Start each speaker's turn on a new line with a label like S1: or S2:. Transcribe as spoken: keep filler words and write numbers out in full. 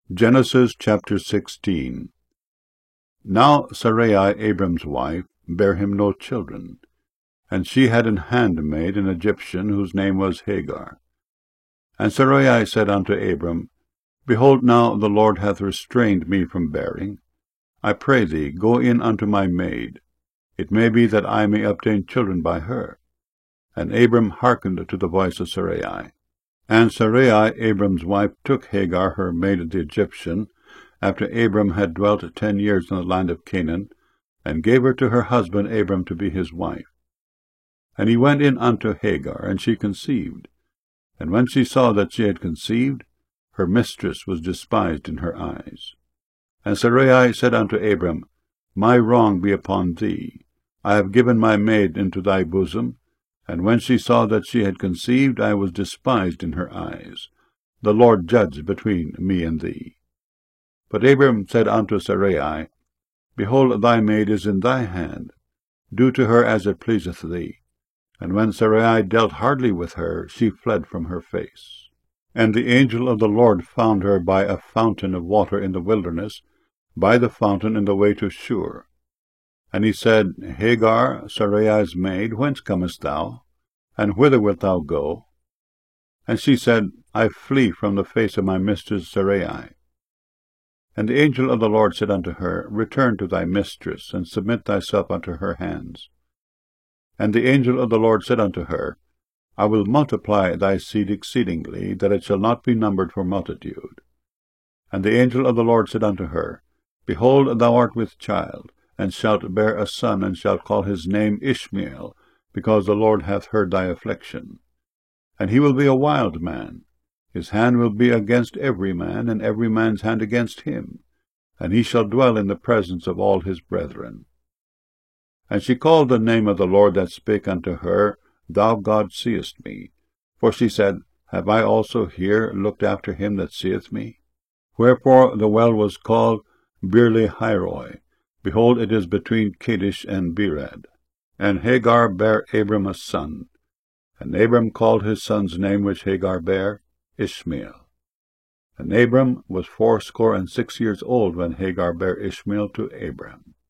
S1: Genesis chapter sixteen. Now Sarai, Abram's wife, bare him no children, and she had an handmaid, an Egyptian, whose name was Hagar. And Sarai said unto Abram, Behold, now the Lord hath restrained me from bearing. I pray thee, go in unto my maid. It may be that I may obtain children by her. And Abram hearkened to the voice of Sarai. And Sarai, Abram's wife, took Hagar, her maid the Egyptian, after Abram had dwelt ten years in the land of Canaan, and gave her to her husband Abram to be his wife. And he went in unto Hagar, and she conceived. And when she saw that she had conceived, her mistress was despised in her eyes. And Sarai said unto Abram, My wrong be upon thee. I have given my maid into thy bosom. And when she saw that she had conceived, I was despised in her eyes. The Lord judge between me and thee. But Abram said unto Sarai, Behold, thy maid is in thy hand. Do to her as it pleaseth thee. And when Sarai dealt hardly with her, she fled from her face. And the angel of the Lord found her by a fountain of water in the wilderness, by the fountain in the way to Shur. And he said, Hagar, Sarai's maid, whence comest thou? And whither wilt thou go? And she said, I flee from the face of my mistress Sarai. And the angel of the Lord said unto her, Return to thy mistress, and submit thyself unto her hands. And the angel of the Lord said unto her, I will multiply thy seed exceedingly, that it shall not be numbered for multitude. And the angel of the Lord said unto her, Behold, thou art with child, and shalt bear a son, and shalt call his name Ishmael, because the Lord hath heard thy affliction. And he will be a wild man. His hand will be against every man, and every man's hand against him. And he shall dwell in the presence of all his brethren. And she called the name of the Lord that spake unto her, Thou God seest me. For she said, Have I also here looked after him that seeth me? Wherefore the well was called Beer-lahai-roi. Behold, it is between Kadesh and Bered. And Hagar bare Abram a son. And Abram called his son's name which Hagar bare, Ishmael. And Abram was fourscore and six years old when Hagar bare Ishmael to Abram.